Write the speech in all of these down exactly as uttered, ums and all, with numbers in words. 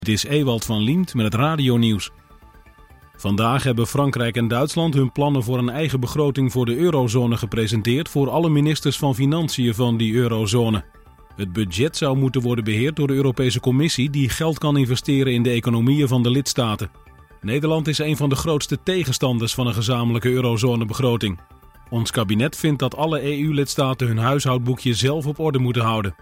Het is Ewald van Liemt met het radionieuws. Vandaag hebben Frankrijk en Duitsland hun plannen voor een eigen begroting voor de eurozone gepresenteerd voor alle ministers van Financiën van die eurozone. Het budget zou moeten worden beheerd door de Europese Commissie die geld kan investeren in de economieën van de lidstaten. Nederland is een van de grootste tegenstanders van een gezamenlijke eurozonebegroting. Ons kabinet vindt dat alle E U-lidstaten hun huishoudboekje zelf op orde moeten houden.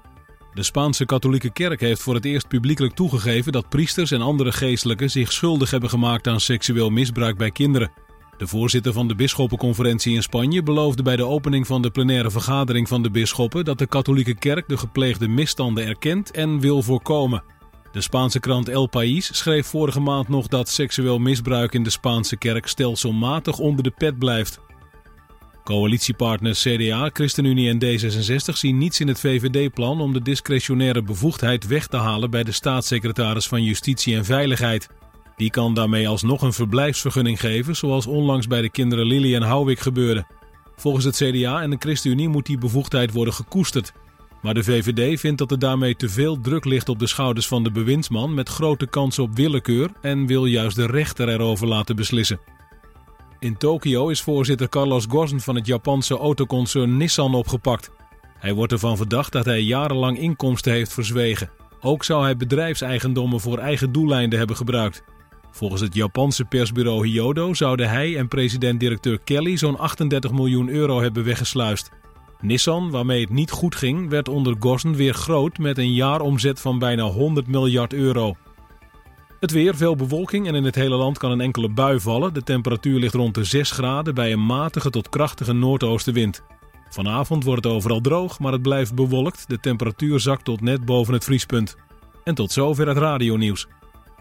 De Spaanse katholieke kerk heeft voor het eerst publiekelijk toegegeven dat priesters en andere geestelijken zich schuldig hebben gemaakt aan seksueel misbruik bij kinderen. De voorzitter van de bisschoppenconferentie in Spanje beloofde bij de opening van de plenaire vergadering van de bisschoppen dat de katholieke kerk de gepleegde misstanden erkent en wil voorkomen. De Spaanse krant El País schreef vorige maand nog dat seksueel misbruik in de Spaanse kerk stelselmatig onder de pet blijft. Coalitiepartners C D A, ChristenUnie en D zesenzestig zien niets in het V V D-plan om de discretionaire bevoegdheid weg te halen bij de staatssecretaris van Justitie en Veiligheid. Die kan daarmee alsnog een verblijfsvergunning geven, zoals onlangs bij de kinderen Lily en Houwik gebeurde. Volgens het C D A en de ChristenUnie moet die bevoegdheid worden gekoesterd. Maar de V V D vindt dat er daarmee te veel druk ligt op de schouders van de bewindsman met grote kans op willekeur en wil juist de rechter erover laten beslissen. In Tokio is voorzitter Carlos Ghosn van het Japanse autoconcern Nissan opgepakt. Hij wordt ervan verdacht dat hij jarenlang inkomsten heeft verzwegen. Ook zou hij bedrijfseigendommen voor eigen doeleinden hebben gebruikt. Volgens het Japanse persbureau Hyodo zouden hij en president-directeur Kelly zo'n achtendertig miljoen euro hebben weggesluist. Nissan, waarmee het niet goed ging, werd onder Ghosn weer groot met een jaaromzet van bijna honderd miljard euro. Het weer, veel bewolking en in het hele land kan een enkele bui vallen. De temperatuur ligt rond de zes graden bij een matige tot krachtige noordoostenwind. Vanavond wordt het overal droog, maar het blijft bewolkt. De temperatuur zakt tot net boven het vriespunt. En tot zover het radionieuws.